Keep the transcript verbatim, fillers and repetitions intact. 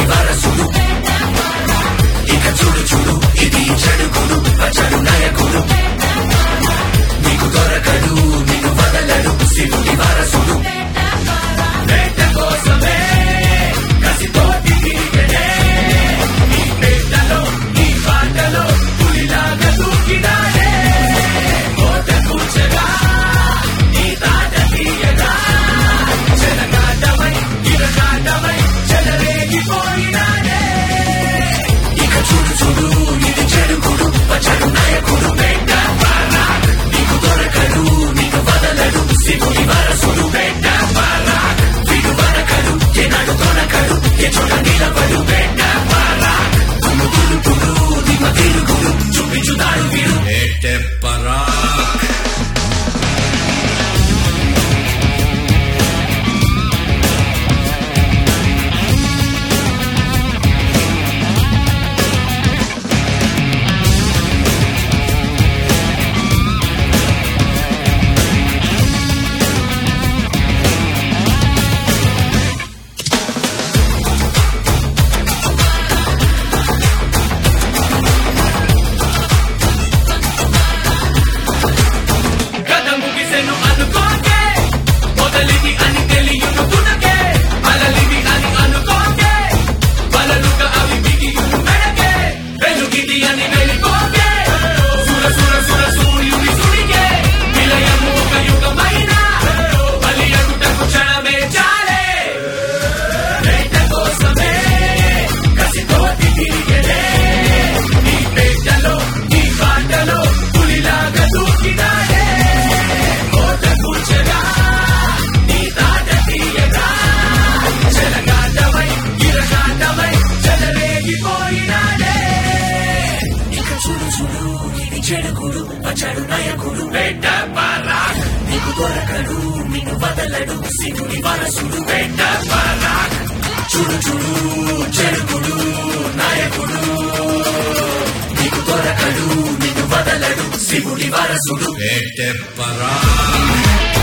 వారసుడు ఇక చూడు చూడు ఇది చెడుగుడు అచడు నాయకుడు నీకు దొరకడు నిన్ను వదలడు శివుడి వారసుడు వేట కోసమే కసితోటి తిరిగడే ఈ పేటలో ఈ పాటలో పులిలాగా దూకినాడే కోట కూర్చగా నీ తాట తీయగా చెలగాటమై ఇరగాటమై చెలరేగిపోయినాడే ఇక చూడు చూడు ఇది చెడుగుడు పచ్చడు నాయకుడు వేట పరాక్ నీకు దొరకడు నిన్ను వదలడు శివుడి వారసుడు వేట పరాక్ వీడు వరకడు ఏనాడు దొరకడు ఏ చోట నిలబడు వేట పరాక్ తుమ్ము తులుపుడు దిమ తిరుగుడు చూపించుతాడు వీడు వేట పరాక్ చెడుగుడు పచ్చడు నాయకుడు వేట పరాక్ నీకు దొరకడు నిన్ను వదలడు శివుడి వారసుడు వేట పరాక్ చూడు చూడు చెడుగుడు నాయకుడు నీకు దొరకడు నిన్ను వదలడు శివుడి వారసుడు వేట పరాక్